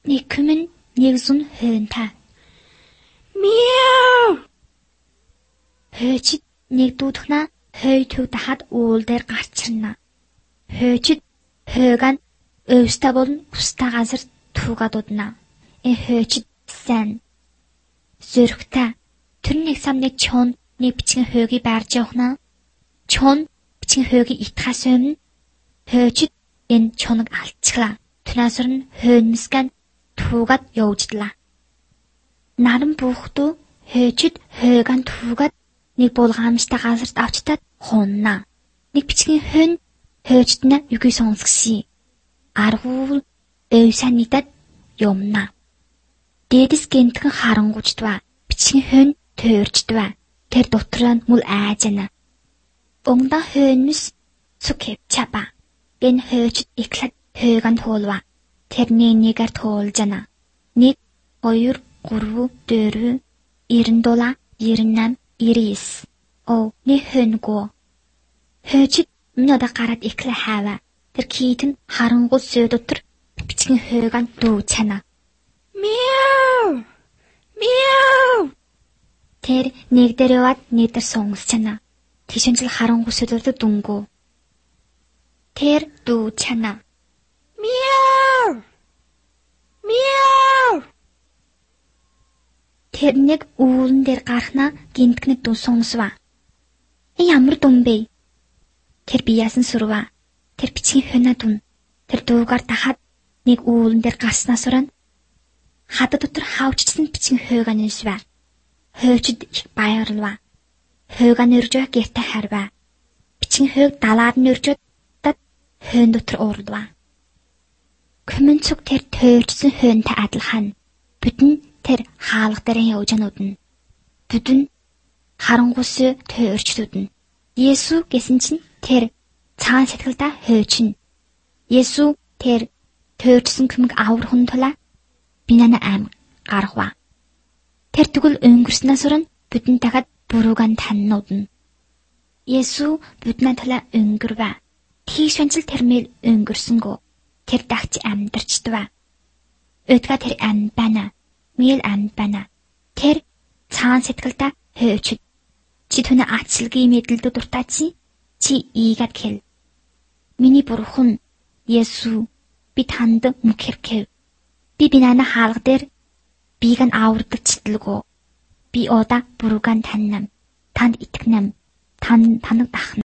Никэм нь нэг зүүн хойнтаа. Мяу! Хойчид нэг дуудахна хой төв дахад уул дээр гарчирна. Хойчид хойган өвста болон бусдаа газар түүгээ дуудана. Хойчид сайн. Зөрөгтэй. Тэр нэг самны чон нэг бичгэн хойгийг барьж явахна. Чон бичгэн хойгийг итхаас өмнө хойчид энэ чоног алцглаа. Түнасэр нь хойнсган түүгээд явуулжлаа. Наран бүхтүү хойчид хойган түүгээд нэг булгаамжтай газарт авчтаад хунна. Нэг бичгийн хойн хойчдна юугүй сонсгси. Аргуул өвсөн нийтэд юмна. Дэдэс гэнтхэн харангуйчдва. Бичгийн хойн төөрчдва. Тэр дотроо мул айжана. Онгда хойнс цукэпчаба. Эн хойчд иклад хойган туулва. Тэрний нэгээр туулжана. 1 2 3 4 90 98 99. Оо, нэг хөнгөө. Хойчид минь гараад иклэ хаава. Тэр китэн харангуй сүй дотор бичгийн хойган дүүчана. Мяу! Мяу! Тэр нэг дээр яваад нэг дээр сонгосчана. Тишэнжил харангуй сүй дотор дүнгөө. Тэр дүүчана. Мяу! Мяу! Тэр нэг үүлэн дээр гарахна гинтгэнэд дун сонсва. Ямар дун бэ? Тэр бияасан сүрва. Тэр бичгийн хойно дун. Тэр дуугаар дахад нэг үүлэн дээр гарснасураа хадад дотор хавчсан бичгийн хойгоо нисва. Хойчид их баярлва. Хойгоо нэржөө гэртэ харва. Бичгийн хойг далаар нэржөө дад хойн дотор уурлва. Комэнцог тэр тойрчсан хойнтой адилхан. Бүтэн тэр хаалга дээр явж ануудна. Бүтэн харангуйс тойрчдудна. Есүс гэсэн чинь тэр цаан сэтгэлдээ хойчно. Есүс тэр тойрчсан көмөг аврахын тулаа бинана аим гаргава. Тэр тэгвэл өнгөрснөөсөр нь бүтэн дахад бүрүүгэн таннуудна. Есүс бүтнэ талаа өнгөрва. Тийш онцл тэрмэл өнгөрсөнгөө. Тэр дагч амьдарчдва. Өдгөө тэр ам бана. Мэл ам бана. Тэр цаан сэтгэлдээ хойчд. Чи түүний ачилгийн мэдлэлд дуртайци. Чи ийгээд хэл. Миний бурхан Есүс би танд мөхөркөв. Би бинана хаалга дээр бийг нь авардагчлгүй. Би одоо бүрүүгэн таннам. Танд итгэнэм. Таныг дахна.